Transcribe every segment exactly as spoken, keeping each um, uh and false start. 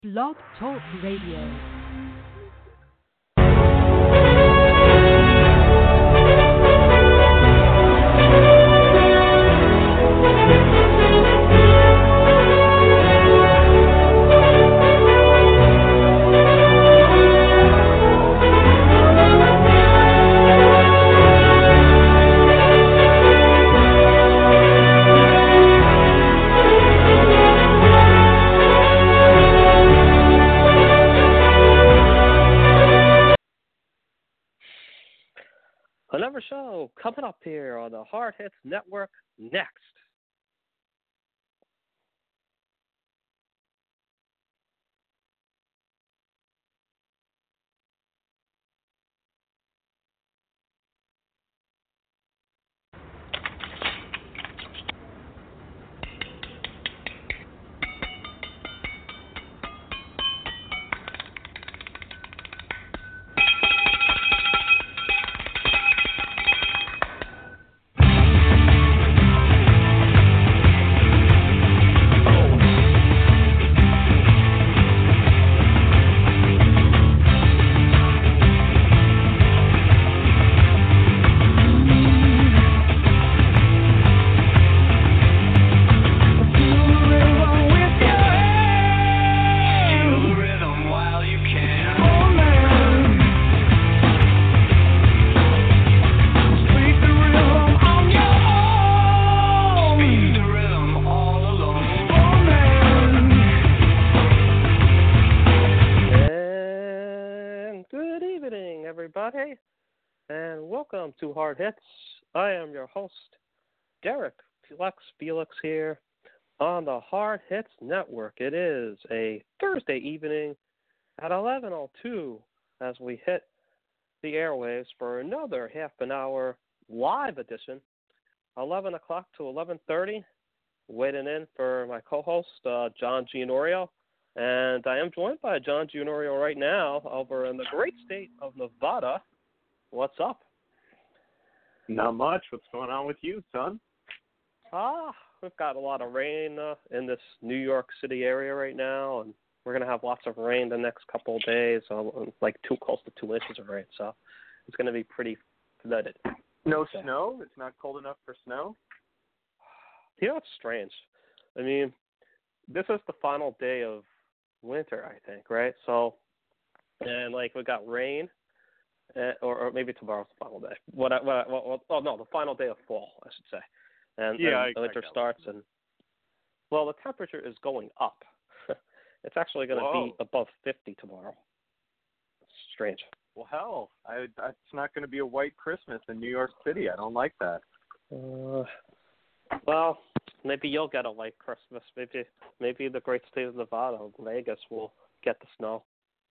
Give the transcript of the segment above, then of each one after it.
Blog Talk Radio. Another show coming up here on the Hard Hits Network next. Everybody, and welcome to Hard Hits. I am your host, Derek Felix Felix here on the Hard Hits Network. It is a Thursday evening at eleven oh two as we hit the airwaves for another half an hour live edition, eleven o'clock to eleven thirty, waiting in for my co-host, uh, John Gianorio. And I am joined by John Gianorio right now over in the great state of Nevada. What's up? Not much. What's going on with you, son? Ah, we've got a lot of rain uh, in this New York City area right now, and we're going to have lots of rain the next couple of days, uh, like two close to two inches of rain. So it's going to be pretty flooded. No so. snow? It's not cold enough for snow? You know, it's strange. I mean, this is the final day of winter, I think, right? So, and like we got rain, uh, or, or maybe tomorrow's the final day. What? I, what? I, what, what? Oh no, the final day of fall, I should say. And, yeah, and the I, winter I starts, and well, the temperature is going up. It's actually going to be above fifty tomorrow. It's strange. Well, hell, I, I, it's not going to be a white Christmas in New York City. I don't like that. Uh, well. Maybe you'll get a white Christmas. Maybe maybe the great state of Nevada, Vegas, will get the snow.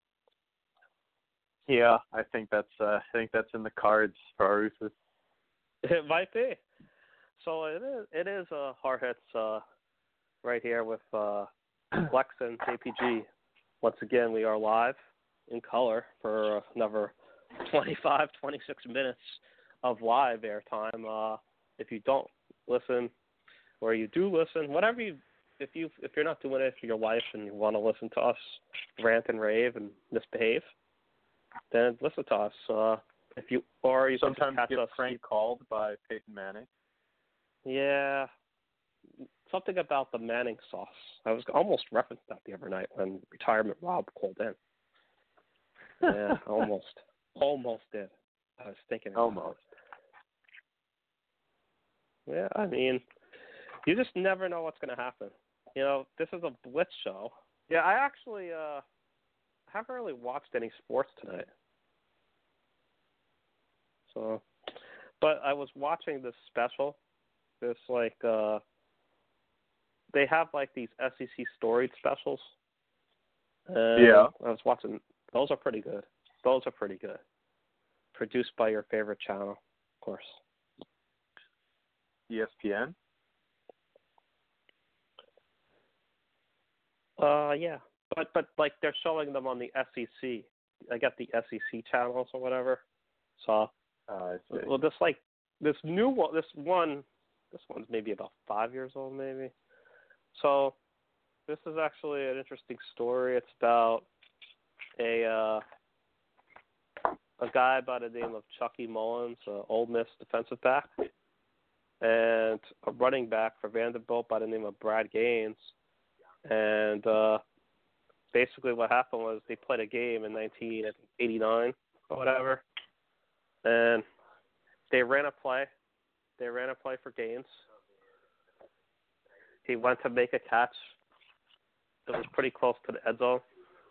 Yeah, I think that's uh, I think that's in the cards for our Rufus. It might be. So it is it is a Hard Hits uh, right here with uh, Lex and J P G. Once again, we are live in color for another twenty-five, twenty-six minutes of live airtime. Uh, if you don't listen. Or you do listen, whatever you, if you if you're not doing it for your wife and you want to listen to us rant and rave and misbehave, then listen to us. Uh, if you or you sometimes catch get us, prank called by Peyton Manning. Yeah, something about the Manning sauce. I was almost referenced that the other night when Retirement Rob called in. Yeah, almost, almost did. I was thinking about almost. It. Yeah, I mean. You just never know what's going to happen. You know, this is a blitz show. Yeah, I actually uh, haven't really watched any sports tonight. So, but I was watching this special. This like uh, they have like these S E C storied specials. And yeah. I was watching. Those are pretty good. Those are pretty good. Produced by your favorite channel, of course. E S P N. Uh, yeah, but but like they're showing them on the S E C. I got the S E C channels or whatever. So, uh, well, this like this new one, this one, this one's maybe about five years old, maybe. So this is actually an interesting story. It's about a uh, a guy by the name of Chucky Mullins, an Ole Miss defensive back, and a running back for Vanderbilt by the name of Brad Gaines. And uh, basically what happened was they played a game in nineteen eighty-nine or whatever, and they ran a play. They ran a play for Gaines. He went to make a catch. It was pretty close to the end zone.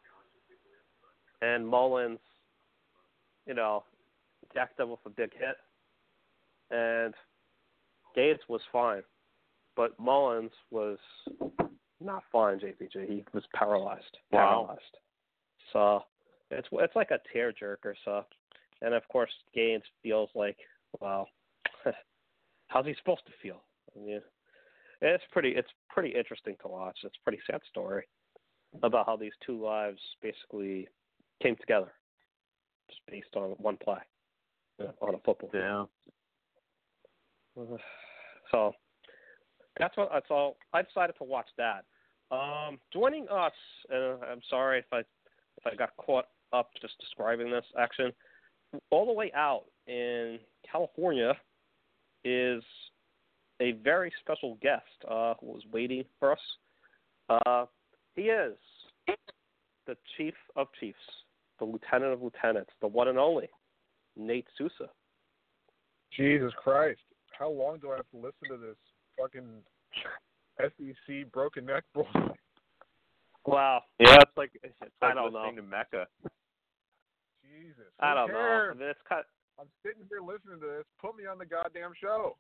And Mullins, you know, jacked him with a big hit. And Gaines was fine. But Mullins was not fine, J P J. He was paralyzed. Wow. Paralyzed. So it's it's like a tearjerker. So, and of course, Gaines feels like, well, how's he supposed to feel? I mean, it's pretty it's pretty interesting to watch. It's a pretty sad story about how these two lives basically came together, just based on one play, you know, on a football field. Yeah. So that's what that's all. I decided to watch that. Um, joining us, and I'm sorry if I if I got caught up just describing this action, all the way out in California is a very special guest uh, who was waiting for us. Uh, he is the chief of chiefs, the lieutenant of lieutenants, the one and only Nate Sousa. Jesus Christ. How long do I have to listen to this fucking S E C broken neck bullshit? Wow. Yeah, it's like it's I like don't listening know. to Mecca. Jesus. I who don't cares? know. I mean, it's kind I'm sitting here listening to this. Put me on the goddamn show.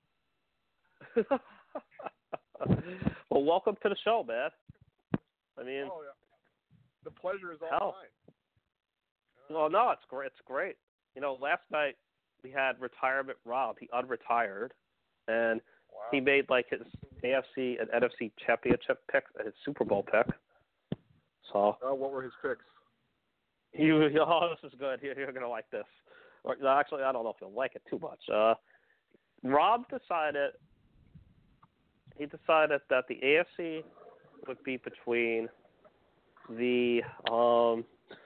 Well, welcome to the show, man. I mean, Oh, yeah. The pleasure is all hell. mine. Well, no, it's great. It's great. You know, last night we had Retirement Rob. He unretired, and Wow. he made like his A F C and N F C championship pick, and his Super Bowl pick. So, Oh, what were his picks? you, you oh, this is good. You're, you're gonna like this. Or, no, actually, I don't know if you'll like it too much. Uh, Rob decided. He decided that the A F C would be between the um.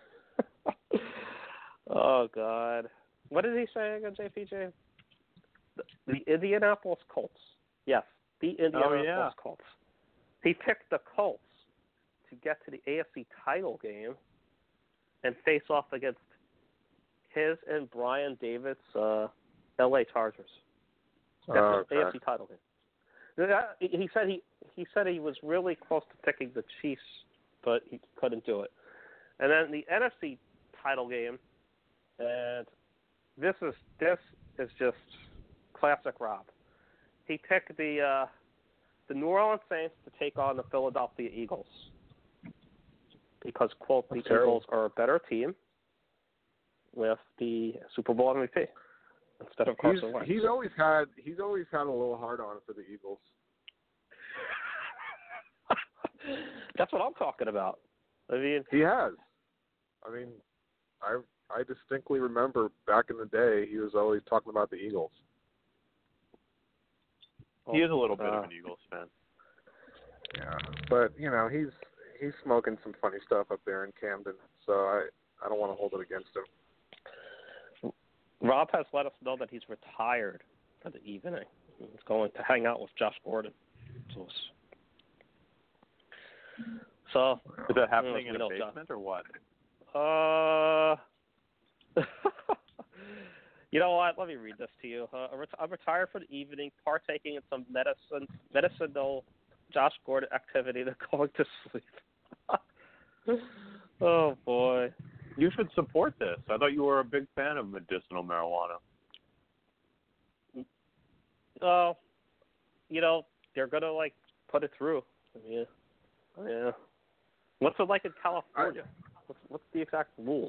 Oh God, what did he say again, J P J? The, the Indianapolis Colts. Yes, the Indianapolis Oh, yeah. Colts. He picked the Colts to get to the A F C title game and face off against his and Brian David's uh, L A Chargers. That's Oh, the okay. A F C title game. Yeah, He said he he said he was really close to picking the Chiefs, but he couldn't do it. And then the N F C title game, and this is this is just classic Rob. He picked the uh, the New Orleans Saints to take on the Philadelphia Eagles because, quote, the That's terrible. Eagles are a better team with the Super Bowl M V P instead of He's, Carson Wentz. he's always had he's always had a little hard on for the Eagles. That's what I'm talking about. I mean, He has. I mean, I I distinctly remember back in the day he was always talking about the Eagles. He is a little bit uh, of an Eagles fan. Yeah, but you know he's he's smoking some funny stuff up there in Camden, so I I don't want to hold it against him. Rob has let us know that he's retired for the evening. He's going to hang out with Josh Gordon. So, it's- so Is that I happening don't in know a if you know, basement or what? Uh, you know what? Let me read this to you. Uh, I'm retired for the evening, partaking in some medicine, medicinal Josh Gordon activity, then going to sleep. Oh boy. You should support this. I thought you were a big fan of medicinal marijuana. Oh, you know they're gonna like put it through. Yeah, yeah. What's it like in California? What's, what's the exact rules?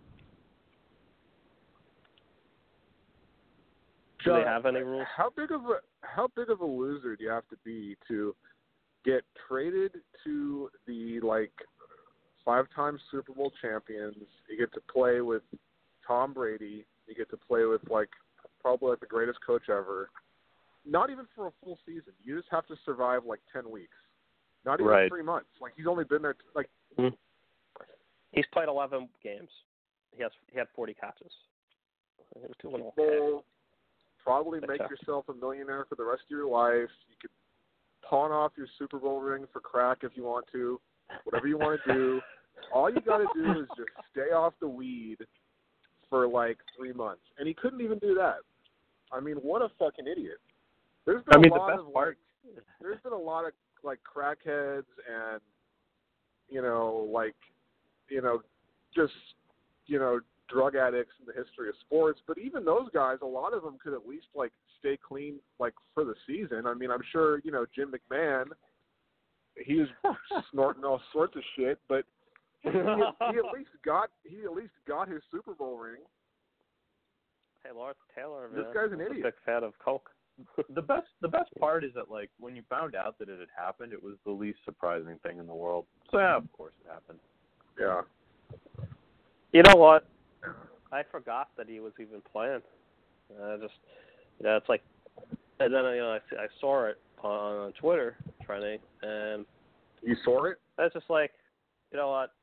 Do they have any rules? How big of a how big of a loser do you have to be to get traded to the like five-time Super Bowl champions? You get to play with Tom Brady. You get to play with like probably like the greatest coach ever. Not even for a full season. You just have to survive like ten weeks. Not even right. three months. Like he's only been there. T- like mm-hmm. He's played eleven games. He has he had forty catches. He was doing okay. Bowl, probably That's make tough. yourself a millionaire for the rest of your life. You could pawn off your Super Bowl ring for crack if you want to. Whatever you want to do. All you got to do is just stay off the weed for like three months, and he couldn't even do that. I mean, what a fucking idiot! There's been I mean, a the lot best of part. like, there's been a lot of like crackheads and you know, like you know, just you know, drug addicts in the history of sports. But even those guys, a lot of them could at least like stay clean like for the season. I mean, I'm sure you know Jim McMahon. He was snorting all sorts of shit, but. he, he at least got he at least got his Super Bowl ring. Hey, Lawrence Taylor, This man. guy's an I'm idiot. a big fan of Coke. The best the best part is that like when you found out that it had happened, it was the least surprising thing in the world. So yeah, of course it happened. Yeah. You know what? I forgot that he was even playing. I just, you know, it's like, and then you know I, I saw it on, on Twitter trending, and You saw it? it's just like, you know what?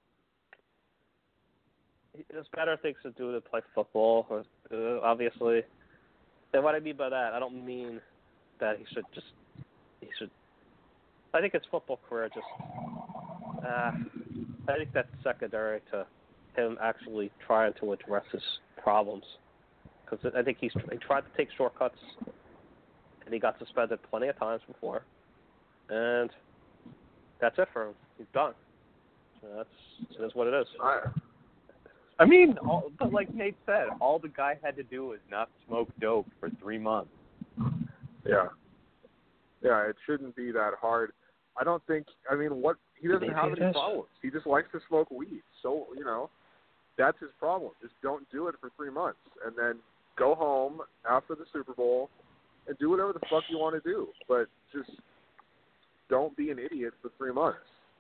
There's better things to do than play football, uh, obviously. And what I mean by that, I don't mean that he should just, he should, I think his football career just, uh, I think that's secondary to him actually trying to address his problems. Because I think he's he tried to take shortcuts, and he got suspended plenty of times before. And that's it for him. He's done. So that's, that's what it is. I, I mean, all, but like Nate said, all the guy had to do was not smoke dope for three months. yeah. Yeah, it shouldn't be that hard. I don't think, I mean, what, he doesn't Maybe have it any is. problems. He just likes to smoke weed. So, you know, that's his problem. Just don't do it for three months. And then go home after the Super Bowl and do whatever the fuck you want to do. But just don't be an idiot for three months.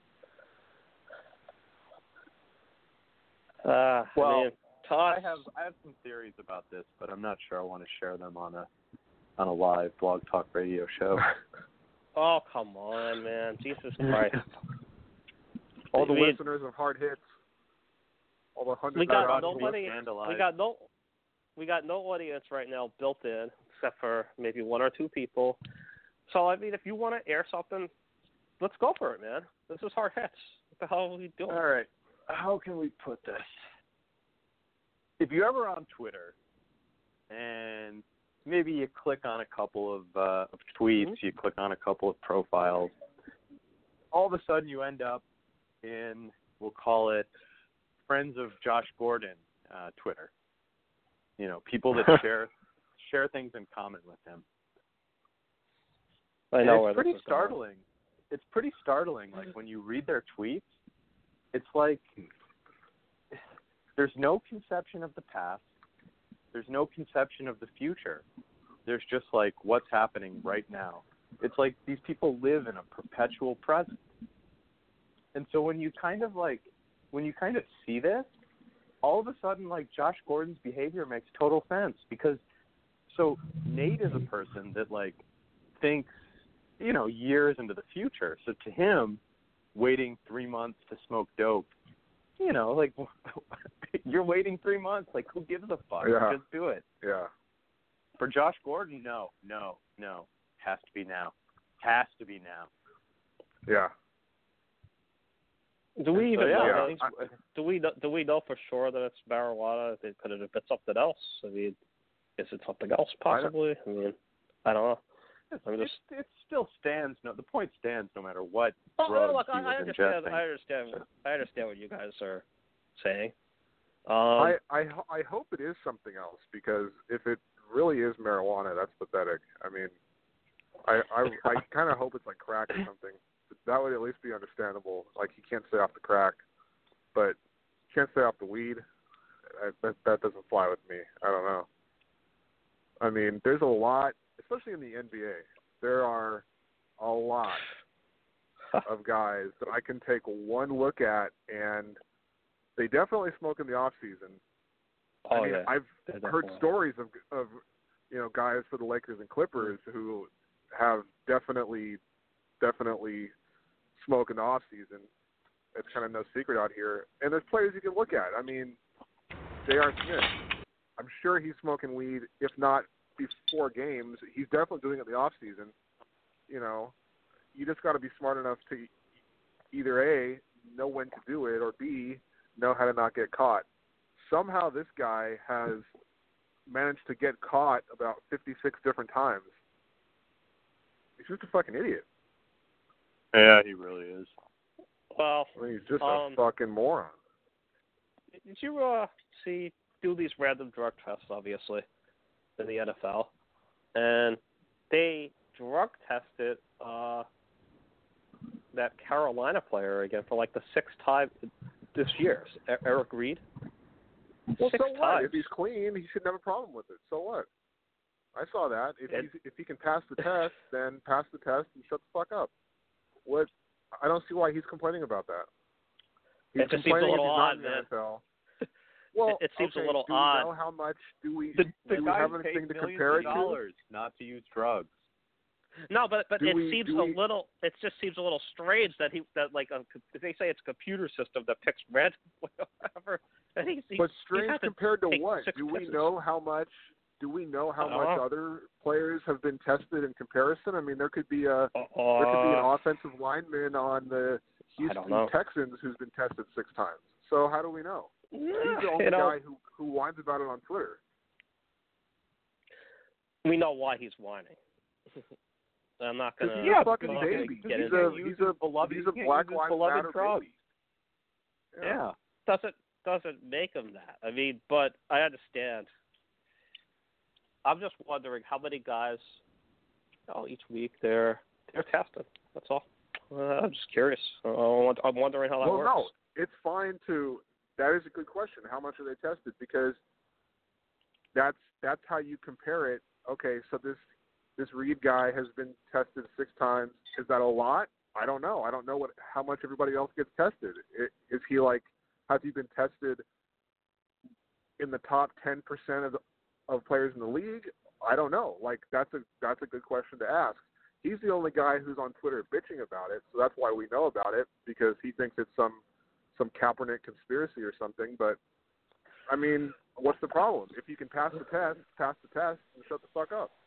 Uh, Well, I mean, Todd, I have I have some theories about this, but I'm not sure I want to share them on a on a live Blog Talk Radio show. oh, come on, man. Jesus Christ. All the We- listeners of Hard Hits, all the hundred We got thousand nobody. scandalized. We got no. We got no audience right now built in, except for maybe one or two people. So I mean, if you want to air something, let's go for it, man. This is Hard Hits. What the hell are we doing? All right. How can we put this? If you're ever on Twitter and maybe you click on a couple of, uh, of tweets, Mm-hmm. you click on a couple of profiles, all of a sudden you end up in, we'll call it, Friends of Josh Gordon uh, Twitter. You know, people that share share things in common with him. I And know it's where pretty this is going. startling. It's pretty startling. Like when you read their tweets, it's like there's no conception of the past. There's no conception of the future. There's just like what's happening right now. It's like these people live in a perpetual present. And so when you kind of like, when you kind of see this, all of a sudden like Josh Gordon's behavior makes total sense because so Nate is a person that like thinks, you know, years into the future. So to him, waiting three months to smoke dope, you know, like you're waiting three months. Like who gives a fuck? Yeah. Just do it. Yeah. For Josh Gordon, no, no, no. Has to be now. Has to be now. Yeah. Do we even So, yeah, know? yeah. that- do we know, do we know for sure that it's marijuana? Could it have been something else? I mean, is it something else possibly? I, mean, I don't know. It's, I'm just- it, it still stands. No, the point stands no matter what Oh, drugs look, he I, I was understand. ingesting. I understand. I understand what you guys are saying. Um, I, I ho- I hope it is something else because if it really is marijuana, that's pathetic. I mean, I I, I kind of hope it's like crack or something. That would at least be understandable. Like he can't stay off the crack, but he can't stay off the weed. I, that that doesn't fly with me. I don't know. I mean, there's a lot, especially in the N B A. There are a lot of guys that I can take one look at, and they definitely smoke in the off season. oh I mean, yeah. I've They're heard definitely- stories of of you know guys for the Lakers and Clippers who have definitely definitely smoke in the off season. It's kind of no secret out here. And there's players you can look at. I mean, J R. Smith. I'm sure he's smoking weed, if not before games. He's definitely doing it in the off season. You know, you just got to be smart enough to either A, know when to do it, or B, know how to not get caught. Somehow this guy has managed to get caught about fifty-six different times. He's just a fucking idiot. Yeah, he really is. Well, I mean, he's just um, a fucking moron. did you uh, see do these random drug tests, obviously, in the N F L? And they drug tested uh, that Carolina player again for like the sixth time this year, Eric Reed. Well, Six so what? times. If he's clean, he shouldn't have a problem with it. So what? I saw that. If It- he's, if he can pass the test, then pass the test and shut the fuck up. What? I don't see why he's complaining about that. He's It just seems a complaining little if he's not odd, in the man. N F L. Well, It- it seems a okay, little do odd. we know how much? Do we? The, do the we guy have paid anything to millions compare of it to? dollars not to use drugs. No, but but Do it we- seems do a we- little. It just seems a little strange that he that like a, they say it's a computer system that picks red, whatever. I think he, But he strange had to compared to take what? six Do we pisses. know how much? Do we know how I don't much know. other players have been tested in comparison? I mean, there could be a Uh, there could be an offensive lineman on the I don't Houston know. Texans who's been tested six times. So how do we know? He's the only you know, guy who who whines about it on Twitter. we know why he's whining. I'm not gonna. He's a fucking I'm not gonna baby. get He's into a it. he's a beloved, he's a he can't Black use his Lives beloved Matter drugs. baby. Yeah. doesn't doesn't make him that. I mean, but I understand. I'm just wondering how many guys, oh, each week they're they're tested. That's all. Uh, I'm just curious. Uh, I'm wondering how that Well, works. no, it's fine to. That is a good question. How much are they tested? Because that's that's how you compare it. Okay, so this this Reed guy has been tested six times. Is that a lot? I don't know. I don't know what how much everybody else gets tested. It, is he like has he been tested in the top ten percent of the, of players in the league? I don't know. Like that's a that's a good question to ask. He's the only guy who's on Twitter bitching about it, so that's why we know about it, because he thinks it's some some Kaepernick conspiracy or something. But I mean, what's the problem? If you can pass the test, pass the test and shut the fuck up.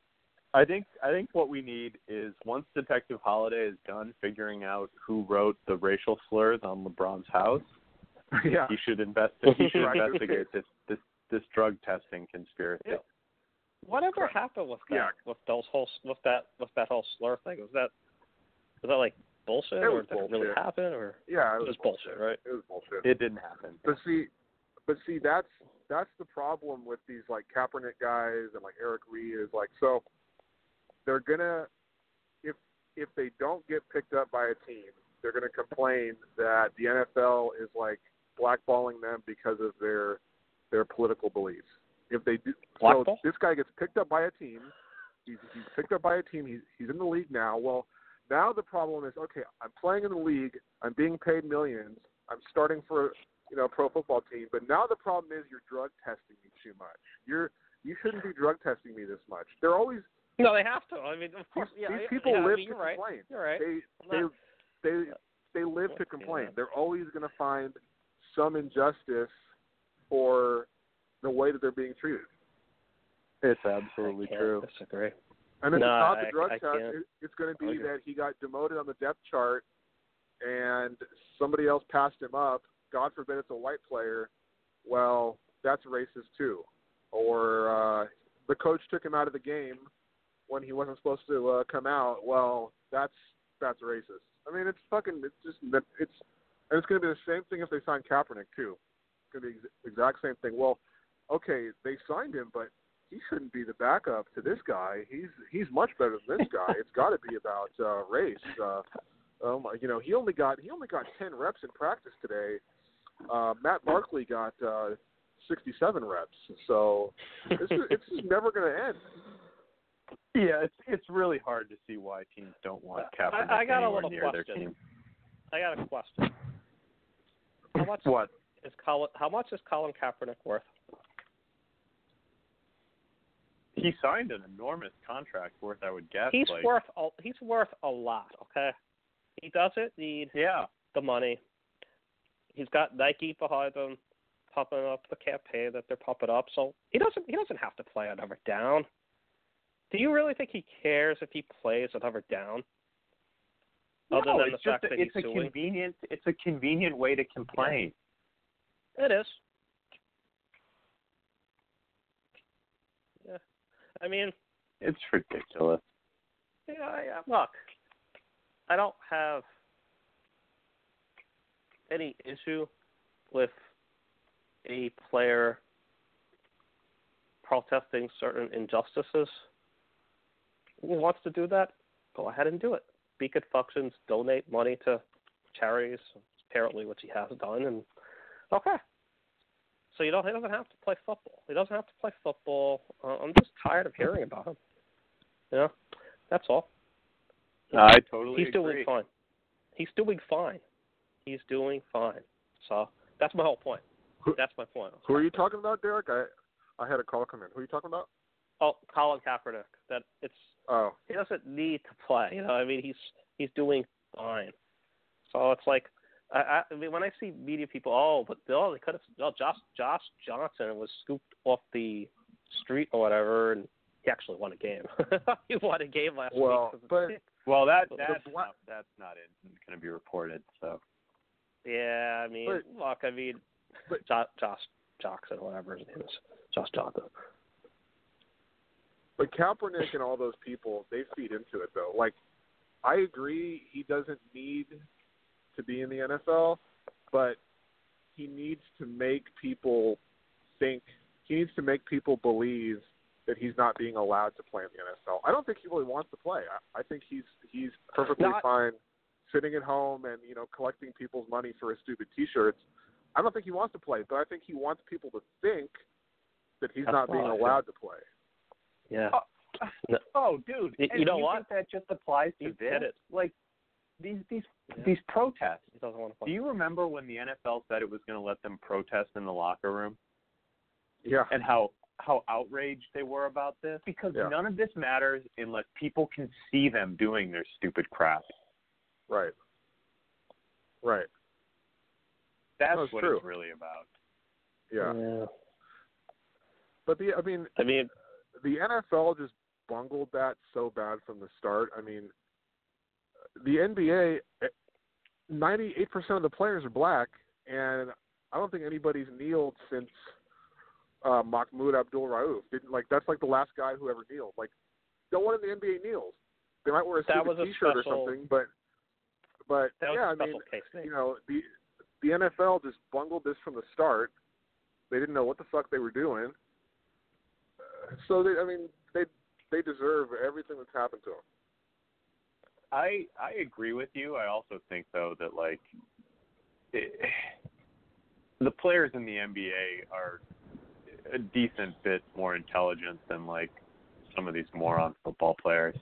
I think I think what we need is once Detective Holliday is done figuring out who wrote the racial slurs on LeBron's house, Yeah. he should investigate he should Right. investigate this, this this drug testing conspiracy. Yeah. Whatever Correct. happened with that? Yeah. With those whole with that with that whole slur thing? Was that was that like bullshit, It or was did it really bullshit. happen, or Yeah, it it was was bullshit, right? It was bullshit. It didn't happen. But see, but see, that's that's the problem with these like Kaepernick guys and like Eric Reed is like so they're gonna if if they don't get picked up by a team, they're gonna complain that the N F L is like blackballing them because of their their political beliefs. If they do, so Blackball? this guy gets picked up by a team. He's he's picked up by a team. He's he's in the league now. Well, now the problem is okay. I'm playing in the league. I'm being paid millions. I'm starting for you know a pro football team. But now the problem is you're drug testing me too much. You're you shouldn't be drug testing me this much. They're always No, they have to. I mean, of these, course. Yeah, these yeah, people yeah, I live mean, to you're right. complain. You're right. They I'm they not- they they live to Yeah. complain. They're always going to find some injustice for the way that they're being treated. It's absolutely I can't true. disagree. And if No, it's not I- the drug I test, can't. it, it's going to be Okay. that he got demoted on the depth chart and somebody else passed him up. God forbid it's a white player. Well, that's racist too. Or uh, the coach took him out of the game when he wasn't supposed to uh, come out. Well, that's that's racist. I mean, it's fucking. It's just it's and it's going to be the same thing if they sign Kaepernick too. It's going to be the exact same thing. Well, okay, they signed him, but he shouldn't be the backup to this guy. He's he's much better than this guy. It's got to be about uh, race. Uh, um, you know, he only got he only got ten reps in practice today. Uh, Matt Barkley got uh, sixty-seven reps. So it's just, it's just never going to end. Yeah, it's it's really hard to see why teams don't want Kaepernick I, I got a anywhere little near their question. team. I got a question. How much What? is Colin? How much is Colin Kaepernick worth? He signed an enormous contract worth, I would guess. He's like, worth. A, he's worth a lot. Okay. he doesn't need Yeah. the money. He's got Nike behind him, pumping up the campaign that they're pumping up. So he doesn't he doesn't have to play another down. Do you really think he cares if he plays another down? Other no, than it's the just fact a, that it's he's a suing? convenient it's a convenient way to complain. It is. Yeah. I mean, It's ridiculous. yeah, yeah, look, I don't have any issue with a player protesting certain injustices. He wants to do that, go ahead and do it. Speak at functions, donate money to charities, apparently, which he has done, and okay. So you don't. He doesn't have to play football. He doesn't have to play football. Uh, I'm just tired of hearing about him. You know, that's all. I totally He's agree. doing fine. He's doing fine. He's doing fine. So that's my whole point. Who, That's my point. who are you talking about, Derek? I I had a call come in. Who are you talking about? Oh, Colin Kaepernick. That it's Oh, he doesn't need to play. You know, I mean, he's he's doing fine. So it's like, I, I mean, when I see media people, oh, but oh, they could have, oh, Josh Josh Johnson was scooped off the street or whatever, and he actually won a game. He won a game last well, week. but Well, that The that's black- not, that's not going to be reported. So Yeah, I mean, But- look, I mean, but- Josh, Josh Jackson, whatever his name is, Josh Johnson. But Kaepernick and all those people, they feed into it, though. Like, I agree he doesn't need to be in the N F L, but he needs to make people think, he needs to make people believe that he's not being allowed to play in the N F L. I don't think he really wants to play. I, I think he's he's perfectly Not- fine sitting at home and, you know, collecting people's money for his stupid T-shirts. I don't think he wants to play, but I think he wants people to think that he's That's not being what I think. allowed to play. Yeah. Oh, No. oh dude, You- and you know you what? think that just applies to You this? hit it. Like these these Yeah. these protests. He doesn't want to play. Do you remember when the N F L said it was going to let them protest in the locker room, Yeah. and how how outraged they were about this? Because Yeah. none of this matters unless people can see them doing their stupid crap. Right. Right. That's No, it's what true. it's really about. Yeah. Yeah. But the I mean I mean, the N F L just bungled that so bad from the start. I mean, the N B A, ninety-eight percent of the players are black, and I don't think anybody's kneeled since uh, Mahmoud Abdul-Rauf. Didn't like that's like the last guy who ever kneeled. Like, no one in the N B A kneels. They might wear a That stupid was a T-shirt special- or something, but but that was yeah, a I special mean, case. Nate. you know, the the N F L just bungled this from the start. They didn't know what the fuck they were doing. Uh, so they, I mean, they they deserve everything that's happened to them. I I agree with you. I also think though that like it, the players in the N B A are a decent bit more intelligent than like some of these moron football players.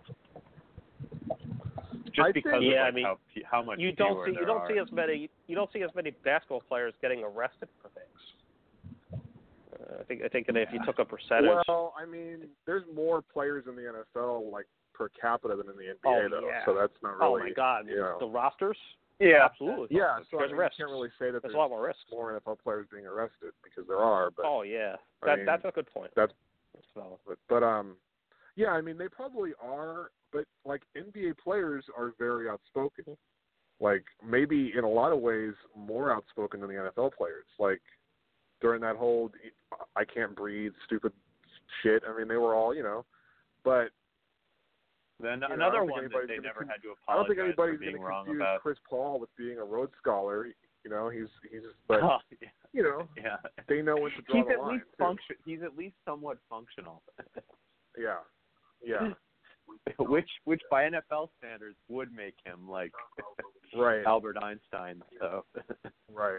Just I because think- of Yeah, like, I mean, how fe- how much You don't fewer see there you don't are. see as many you don't see as many basketball players getting arrested for things. Uh, I think I think that if you took a percentage, Well, I mean, there's more players in the N F L like per capita than in the N B A Oh, though, yeah. so that's not oh really. my God, you know. the rosters, Yeah, absolutely, Yeah, so I there's mean, risks. you can't really say that There's there's a lot more risks. more N F L players being arrested because there are, but Oh yeah, I that mean, that's a good point. that's That's valid. but, but um, yeah, I mean they probably are, but like N B A players are very outspoken. Like maybe in a lot of ways more outspoken than the N F L players. Like during that whole I can't breathe stupid shit. I mean they were all, you know, but then you know, I another don't think one that anybody's they gonna never con- had to I don't apologize think anybody's for being going to wrong confuse about. Chris Paul with being a Rhodes Scholar. You know, he's he's but Oh, yeah. you know yeah. they know when to draw He's the at line. least too. function. He's at least somewhat functional. Yeah, yeah, which which by N F L standards would make him like right, Albert Einstein. So right.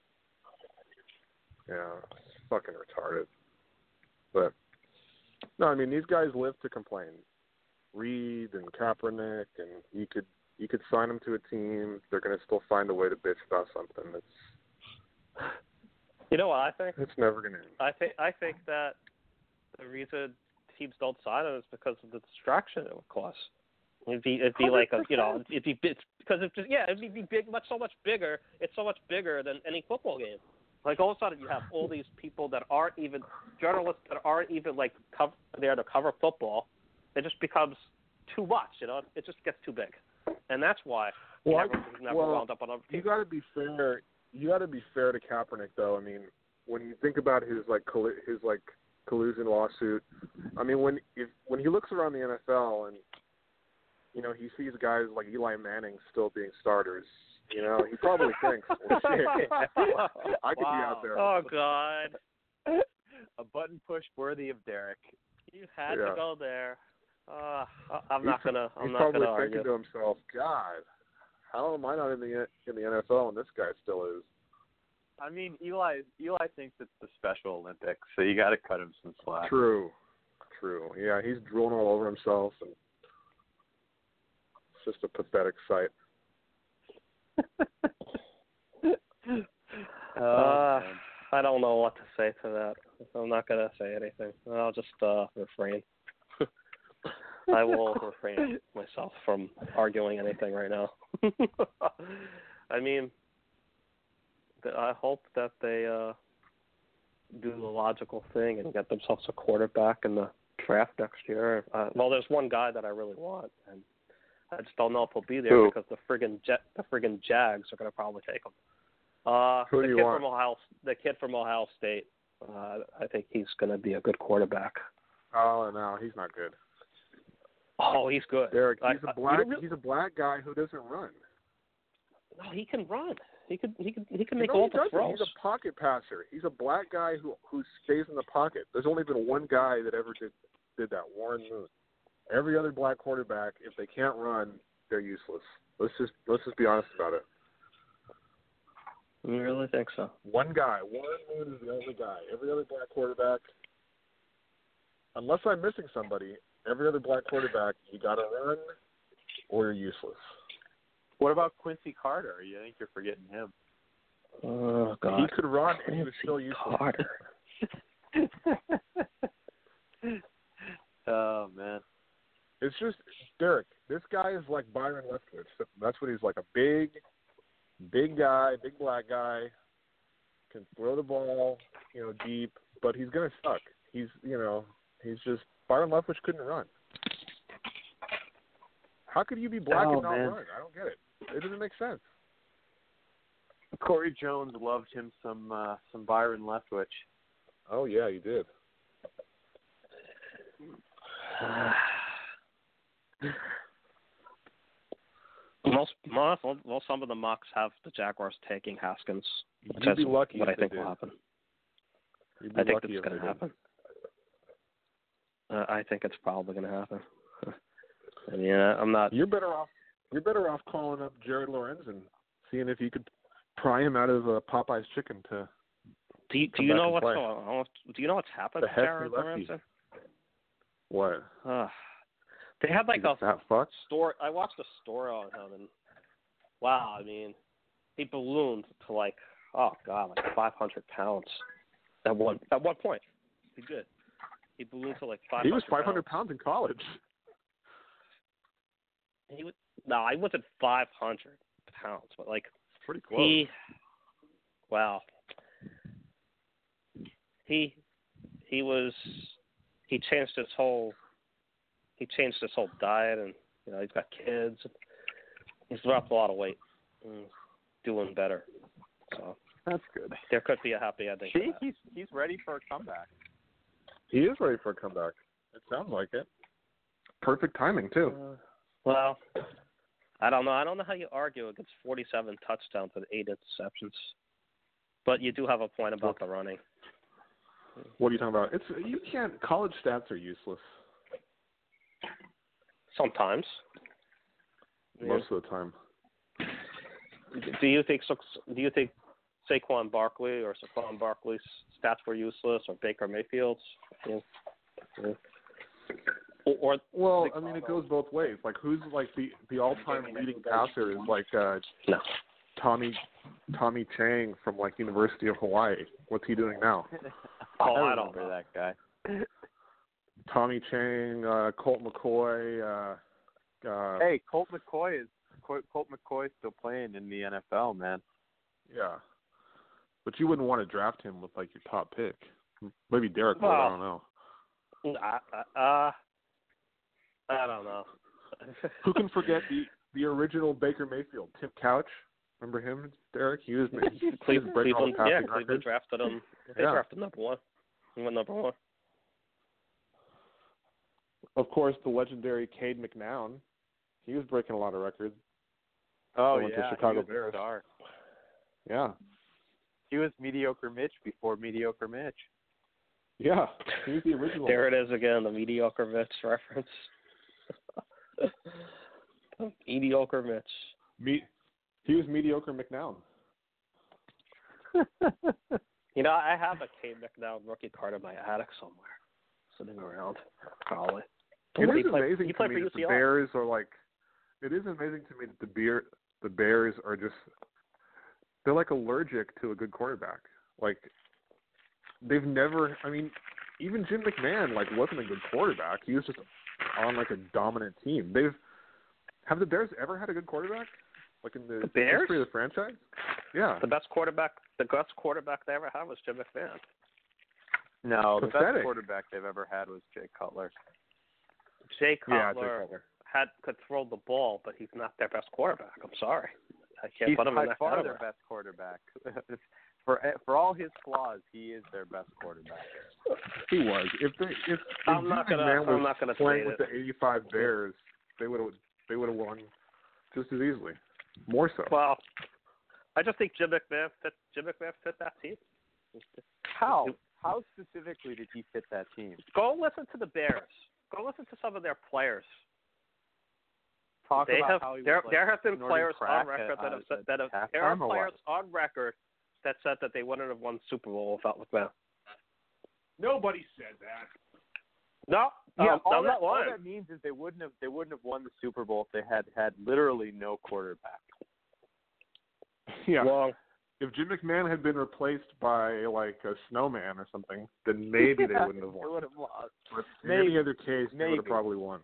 Yeah, it's fucking retarded. But no, I mean these guys live to complain. Reed and Kaepernick, and you could you could sign them to a team. They're going to still find a way to bitch about something. It's You know what I think? it's never going to end. I think I think that the reason teams don't sign him is because of the distraction it would cause. It'd be it'd be like a you know it'd be it's, because it's just yeah it'd be big much so much bigger. It's so much bigger than any football game. Like all of a sudden you have all these people that aren't even journalists that aren't even like cover, there to cover football. It just becomes too much. You know, it just gets too big, and that's why well, he never, he's never well, wound up on other teams. You got to be fair. You got to be fair to Kaepernick, though. I mean, when you think about his like coll- his like collusion lawsuit, I mean, when if, when he looks around the N F L and you know he sees guys like Eli Manning still being starters, you know, he probably thinks, well, shit, I could Wow. be out there. Oh God, A button push worthy of Derek. you had Yeah. to go there. Uh, I'm He's- not gonna. I'm He's not probably gonna argue. thinking to himself, God, how am I not in the in the N F L and this guy still is? I mean, Eli Eli thinks it's the Special Olympics, so you got to cut him some slack. True, true. Yeah, he's drooling all over himself, and it's just a pathetic sight. Oh, Uh, man. I don't know what to say to that. I'm not gonna say anything. I'll just uh, refrain. I will refrain myself from arguing anything right now. I mean, th- I hope that they uh, do the logical thing and get themselves a quarterback in the draft next year. Uh, well, there's one guy that I really want, and I just don't know if he'll be there Who? because the friggin' Jet, the friggin' Jags are gonna probably take him. Uh, Who the do you kid want? from Ohio, the kid from Ohio State. Uh, I think he's gonna be a good quarterback. Oh no, he's not good. Oh, he's good. Derek, I- he's I- a black. you really- He's a black guy who doesn't run. No, he can run. He could. He could. He can You make know, all he the doesn't. throws. He's a pocket passer. He's a black guy who who stays in the pocket. There's only been one guy that ever did did that, Warren Moon. Every other black quarterback, if they can't run, they're useless. Let's just let's just be honest about it. You really think so? One guy, Warren Moon is the only guy. Every other black quarterback, unless I'm missing somebody, every other black quarterback, you got to run or you're useless. What about Quincy Carter? You think you're forgetting him? Oh God. He could run, and he was Quincy still useless. Carter. Oh man. It's just, Derek, this guy is like Byron Leftwich. That's what he's like, a big, big guy, big black guy, can throw the ball, you know, deep, but he's going to suck. He's, you know, he's just, Byron Leftwich couldn't run. How could you be black Oh, and not man. run? I don't get it. It doesn't make sense. Corey Jones loved him some uh, some Byron Leftwich. Oh, yeah, you did. most, most, well, some of the mocks have the Jaguars taking Haskins. Which You'd that's be lucky what if I think they will did. happen. You'd be I think lucky that's if going they to did. happen. Uh, I think it's probably going to happen. I mean, uh, I'm not. You're better off. You're better off calling up Jared Lorenz and seeing if you could pry him out of uh, Popeye's chicken to. Do you, do come you back know and what's play. going on? Do you know what's happened The to hefty Jared lefty. Lorenzen? What? Uh, they had like He's a fat fuck. story. I watched a story on him, and wow, I mean, he ballooned to like, oh god, like five hundred pounds at one at one point. He did. He ballooned to like five hundred. He was five hundred pounds in college. He was no, he wasn't five hundred pounds, but like Pretty close. he, wow, he he was he changed his whole he changed his whole diet, and you know he's got kids. He's dropped a lot of weight, and doing better. So That's good. there could be a happy ending. to See, that. he's he's ready for a comeback. He is ready for a comeback. It sounds like it. Perfect timing too. Uh, well, I don't know. I don't know how you argue against forty-seven touchdowns and eight interceptions, but you do have a point about the running. What are you talking about? It's you can't. College stats are useless Sometimes. most of the time. Do you think do you think Saquon Barkley or Saquon Barkley's stats were useless, or Baker Mayfield's? Yeah. Yeah. Or, or Well, I mean, it goes both ways. Like, who's like the the all-time leading passer is like uh, no. Tommy Tommy Chang from like University of Hawaii. What's he doing now? Oh, I I don't remember know. that guy. Tommy Chang, uh, Colt McCoy, uh, Uh, Hey, Colt McCoy is Colt Colt McCoy is still playing in the N F L, man. yeah, but you wouldn't want to draft him with like your top pick. Maybe Derek would. Well, I don't know. Uh, uh, I don't know. Who can forget the the original Baker Mayfield, Tim Couch? Remember him, Derek? He was, he was Cleveland, breaking all Cleveland, the passing yeah, records. Cleveland drafted him. They Yeah. drafted number one. He went number one. Of course, the legendary Cade McNown. He was breaking a lot of records. Oh, He went to yeah. Chicago he was Bears. a star. Yeah. He was mediocre Mitch before mediocre Mitch. Yeah. He was the original. There it is again, the mediocre Mitch reference. Mediocre Mitch. Me- he was mediocre McNown. You know, I have a Cade McNown rookie card in my attic somewhere, sitting around, probably. It He is played- amazing he to played me for that the U C L. Bears are like. It is amazing to me that the beer, the Bears are just. They're like allergic to a good quarterback. Like, they've never. I mean, even Jim McMahon like wasn't a good quarterback. He was just on like a dominant team. They've have the Bears ever had a good quarterback? Like in the, The Bears? history of the franchise? Yeah. The best quarterback, the best quarterback they ever had was Jim McMahon. No, the Pathetic. best quarterback they've ever had was Jay Cutler. Jay Yeah, Jay Cutler Cutler. had could throw the ball, but he's not their best quarterback. I'm sorry, I can't He's put him by in that far category. their best quarterback. for for all his flaws, he is their best quarterback. He was. If they if, if I'm Jim not gonna- McMahon I'm was not gonna playing say with it. the eighty-five Bears, they would have they would have won just as easily. More so. Well, I just think Jim McMahon fit Jim McMahon fit that team. How? How specifically did he fit that team? Go listen to the Bears. Go listen to some of their players. Talk They about have how he there. was, like, there have been snorting players crack on record at, that have uh, said that have, at there are halftime or what? players on record that said that they wouldn't have won the Super Bowl without McMahon. Nobody said that. No, Yeah, um, all, I'm that, not all lying. that means is they wouldn't have they wouldn't have won the Super Bowl if they had had literally no quarterback. Yeah. Wrong. If Jim McMahon had been replaced by like a snowman or something, then maybe they Yeah, wouldn't have They won. would have lost. But in Maybe. any other case, they would Maybe. have probably won.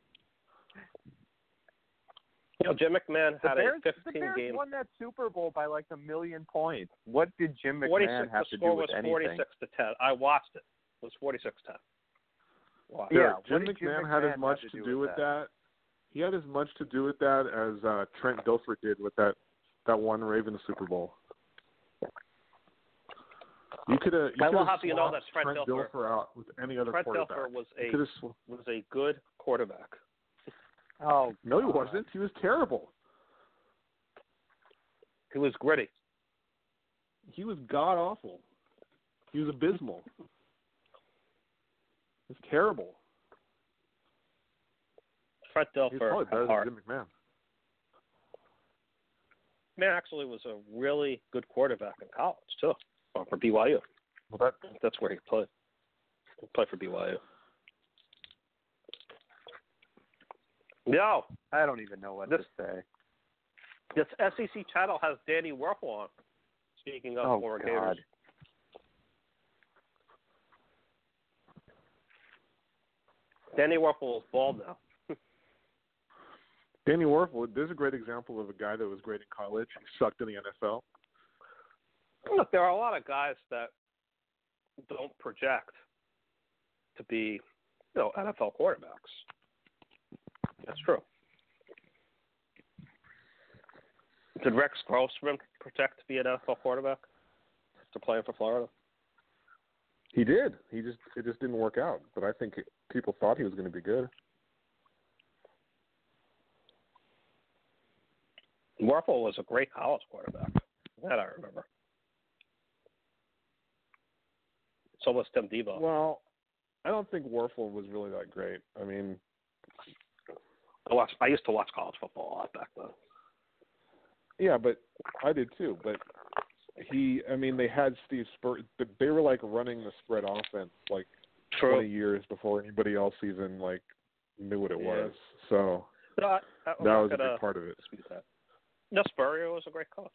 You know, Jim McMahon The had Bears, a the fifteen Bears game. won that Super Bowl by like a million points. What did Jim forty-six, McMahon have the to score do with was anything? forty-six to ten. I watched it. It was forty-six ten. Wow. Yeah, Sure, what Jim did Jim McMahon McMahon had as have much to to do do with with that? that. He had as much to do with that as uh, Trent Dilfer did with that that one Ravens Super Bowl. You could have. I will have you know that Trent Trent Dilfer- Dilfer out with any other Trent quarterback. Dilfer was You a could have sw- was a good quarterback. Oh no, he God. wasn't. He was terrible. He was gritty. He was god awful. He was abysmal. He was terrible. Trent He was Dilfer probably had better heart. than Jim McMahon. Man actually was a really good quarterback in college too, uh, for B Y U. Well, that That's where he played. He played for B Y U. Yo, I don't even know what This- to say. this S E C channel has Danny Werfel on. Speaking of Oh former God. Gators. Danny Werfel is bald now. Danny Werfel, there's a great example of a guy that was great in college, sucked in the N F L. Look, there are a lot of guys that don't project to be, you know, N F L quarterbacks. That's true. Did Rex Grossman project to be an N F L quarterback after playing for Florida? He did. He just it just didn't work out. But I think it, people thought he was going to be good. Werfel was a great college quarterback. That I remember. So was Tim Tebow. Well, I don't think Werfel was really that great. I mean, I watched. I used to watch college football a lot back then. yeah, but I did too. But he, I mean, they had Steve Spurrier. They were like running the spread offense like True. twenty years before anybody else even like knew what it Yeah. was. So No, I, I, I'm that not was a gonna big part of it. dispute that. No, Spurrier was a great coach.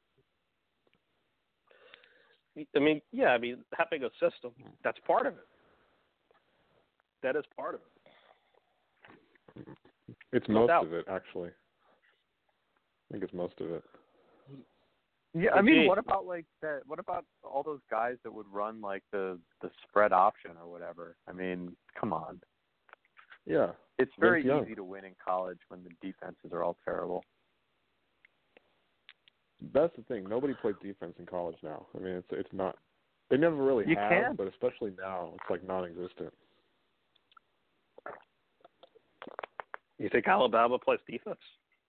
I mean, yeah, I mean, having a system, that's part of it. That is part of it. It's No most doubt. of it, actually. I think it's most of it. Yeah, I mean, Gee. what about like that? What about all those guys that would run like the the spread option or whatever? I mean, come on. Yeah. It's very Vince Young. easy to win in college when the defenses are all terrible. That's the thing. Nobody plays defense in college now. I mean, it's it's not. They never really You have, can. but especially now, it's like non-existent. You think Alabama plays defense?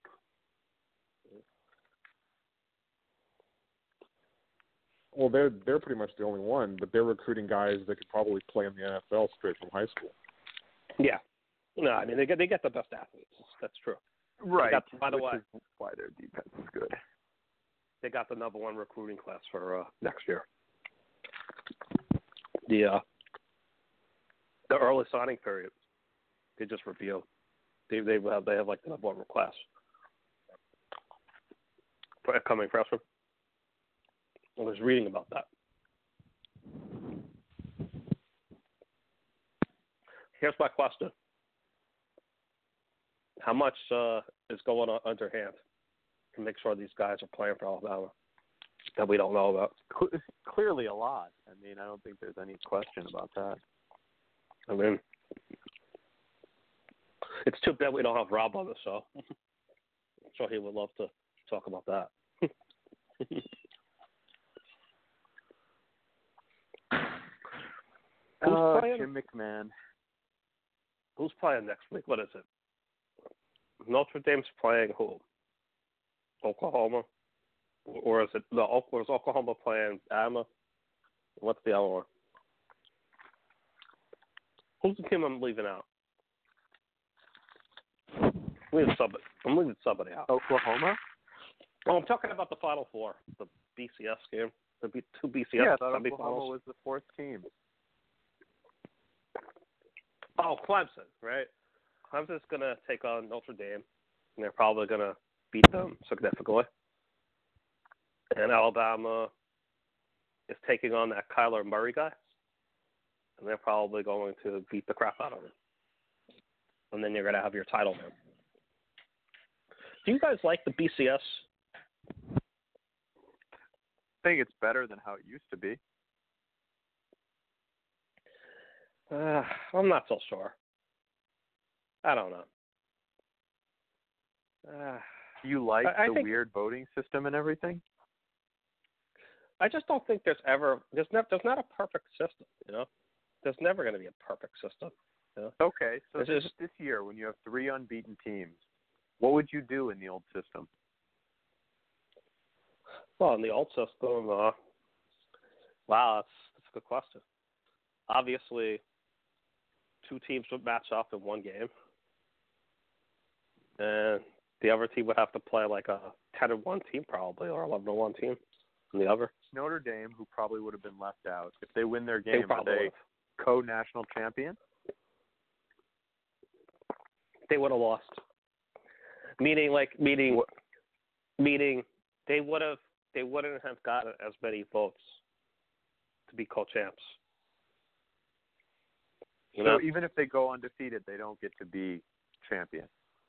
Well, they're they're pretty much the only one, but they're recruiting guys that could probably play in the N F L straight from high school. Yeah. No, I mean they get they get the best athletes. That's true. Right. That's, by the which way, is why their defense is good. They got the number one recruiting class for uh, next year. The uh, the early signing period, they just revealed they they have they have like the number one class for upcoming freshmen. I was reading about that. Here's my question: how much uh, is going on underhand to make sure these guys are playing for Alabama that we don't know about? Clearly a lot. I mean, I don't think there's any question about that. I mean, it's too bad we don't have Rob on the show. I'm sure he would love to talk about that. Who's uh, playing? Jim McMahon. Who's playing next week? What is it? Notre Dame's playing who? Oklahoma? Or is it no? Or is Oklahoma playing Alabama? What's the other one? Who's the team I'm leaving out? I'm leaving somebody, I'm leaving somebody out. Oklahoma? Oh, I'm talking about the Final Four, the B C S game, the B, two B C S Yeah, I thought semifinals. Oklahoma was the fourth team. Oh, Clemson, right? Clemson's going to take on Notre Dame, and they're probably going to beat them significantly. And Alabama is taking on that Kyler Murray guy, and they're probably going to beat the crap out of him. And then you're going to have your title man. Do you guys like the B C S? I think it's better than how it used to be. Uh, I'm not so sure. I don't know. Uh, Do you like I, I the think, weird voting system and everything? I just don't think there's ever there's not there's not a perfect system. You know, there's never going to be a perfect system. You know? Okay, so This this, is- this year when you have three unbeaten teams, what would you do in the old system? Well, in the old system, uh, wow, that's, that's a good question. Obviously, two teams would match up in one game, and the other team would have to play like a ten and one team probably, or eleven and one team in the other. Notre Dame, who probably would have been left out, if they win their They game, are probably they would've. co-national champion? They would have lost. Meaning, like, meaning, What? meaning they would have, they wouldn't have gotten as many votes to be co-champs. You know? So even if they go undefeated, they don't get to be champion.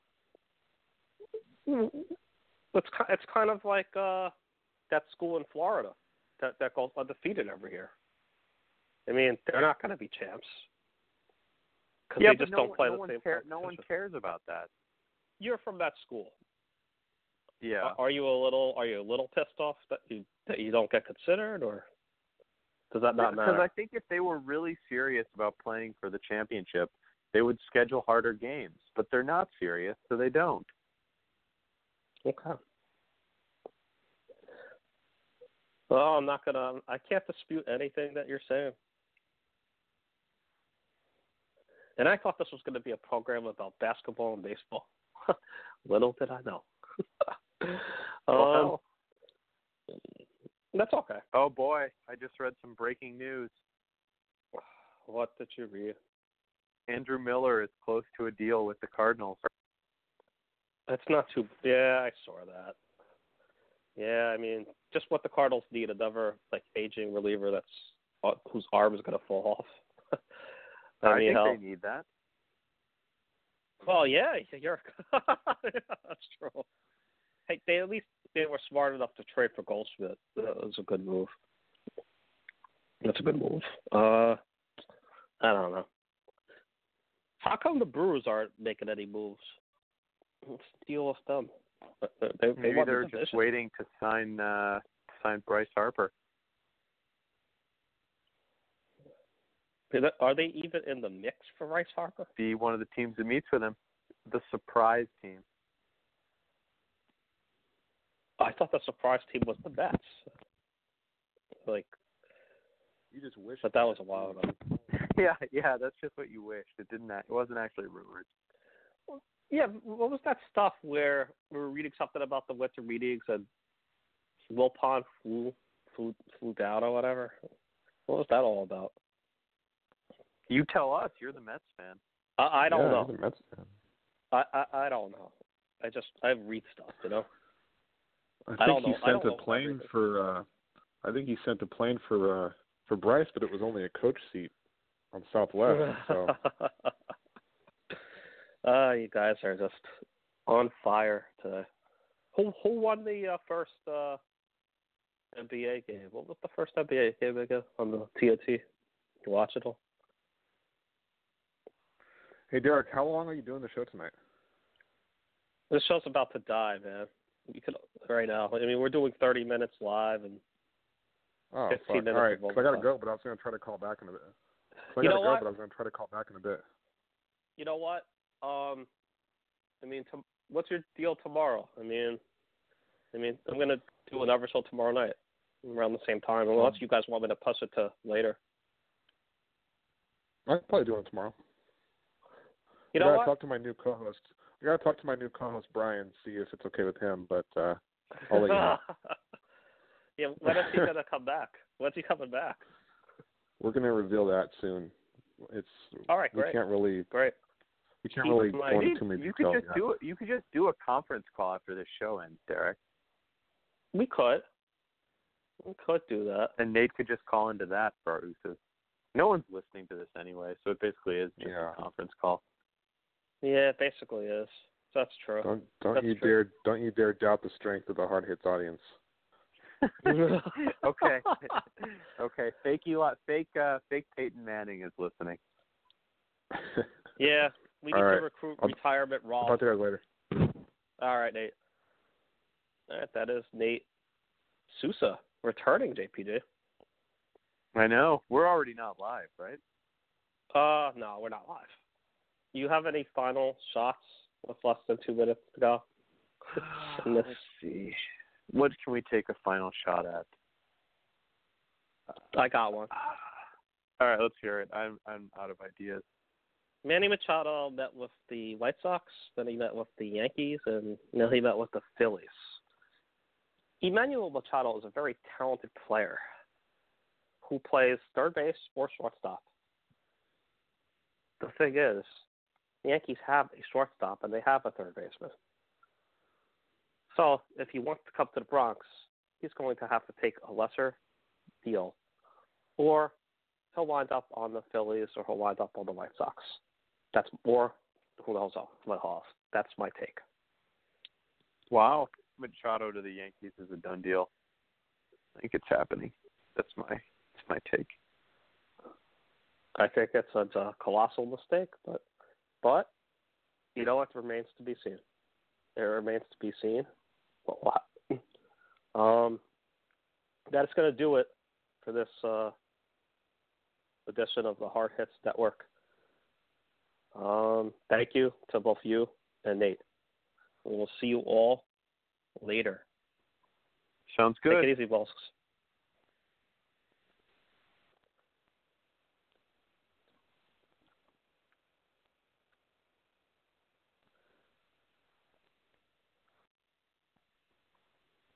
It's it's kind of like uh, that school in Florida that that goes undefeated every year. I mean, they're not going to be champs because Yeah, they but just no don't one, play no the one same. care, no one competition. cares about that. You're from that school. Yeah. Are, are you a little? Are you a little pissed off that you that you don't get considered, or does that not Because matter? I think if they were really serious about playing for the championship, they would schedule harder games. But they're not serious, so they don't. Okay. Well, I'm not gonna. I can't dispute anything that you're saying. And I thought this was going to be a program about basketball and baseball. Little did I know. Well, um, that's okay. oh boy, I just read some breaking news. What did you read? Andrew Miller is close to a deal with the Cardinals. That's not too. Yeah, I saw that. Yeah, I mean, just what the Cardinals need, another like aging reliever that's uh, whose arm is going to fall off. I, I mean, think hell, they need that. Well, yeah, you're. That's true. Hey, they at least they were smart enough to trade for Goldschmidt. That was a good move. That's a good move. Uh, I don't know. How come the Brewers aren't making any moves? Let's deal with them. They, they Maybe won the they're just division. waiting to sign uh, sign Bryce Harper. Are they even in the mix for Bryce Harper? Be one of the teams that meets with him. The surprise team. I thought the surprise team was the Mets. Like, You just wish. but that was a while ago. Yeah, yeah, that's just what you wished. It didn't. It wasn't actually rumored. Yeah, what was that stuff where we were reading something about the winter meetings and Wilpon flew flew flew down or whatever? What was that all about? You tell us. You're the Mets fan. I, I don't yeah, know. he's a Mets fan. I, I I don't know. I just I read stuff, you know. I I think don't he know. I sent don't a know plane everything. for. Uh, I think he sent a plane for uh, for Bryce, but it was only a coach seat on Southwest. So uh, you guys are just on fire today. Who who won the uh, first uh, N B A game? What was the first N B A game again on the T N T? You watch it all? hey, Derek, how long are you doing the show tonight? This show's about to die, man. We could right now. I mean, we're doing thirty minutes live, and Oh, fifteen fuck. minutes All right, of 'cause I gotta overtime. go, but I was gonna try to call back in a bit. So I You gotta know go, what? but I was gonna try to call back in a bit. You know what? Um, I mean, to, what's your deal tomorrow? I mean, I mean, I'm gonna do another show tomorrow night around the same time, unless you guys want me to push it to later. I can probably do it tomorrow. You I know gotta what? talk to my new co-host. I gotta talk to my new co-host Brian, see if it's okay with him. But uh, I'll let you know. Yeah, when is he gonna come back? When's he coming back? We're gonna reveal that soon. It's All right, we great. can't really Great. we can't Keep really in go mind- into too many You could details just yet. do it. You could just do a conference call after this show ends, Derek, We could. We could do that. and Nate could just call into that for our Usos. No one's listening to this anyway, so it basically is just Yeah. a conference call. Yeah, it basically is. That's true. Don't don't That's you true. dare don't you dare doubt the strength of the Hard Hits audience. Okay. Okay. Fake Eli, fake uh, fake Peyton Manning is listening. Yeah, we need All right. to recruit I'll- retirement I'll Ross. talk to you guys later. All right, Nate. All right, that is Nate Sousa returning, J P J. I know. We're already not live, right? Uh, no, we're not live. You have any final shots with less than two minutes to go? In this? Let's see. What can we take a final shot at? I got one. All right, let's hear it. I'm I'm out of ideas. Manny Machado met with the White Sox, then he met with the Yankees, and now he met with the Phillies. Emmanuel Machado is a very talented player who plays third base or shortstop. The thing is, the Yankees have a shortstop and they have a third baseman. So if he wants to come to the Bronx, he's going to have to take a lesser deal, or he'll wind up on the Phillies or he'll wind up on the White Sox. That's more, who knows what else. That's my take. Wow, Machado to the Yankees is a done deal. I think it's happening. That's my that's my take. I think it's a, it's a colossal mistake, but but you know what remains to be seen. It remains to be seen. What um, that's going to do it for this uh, edition of the Hard Hits Network. Um, thank you to both you and Nate. We will see you all later. Sounds good. Take it easy, boss.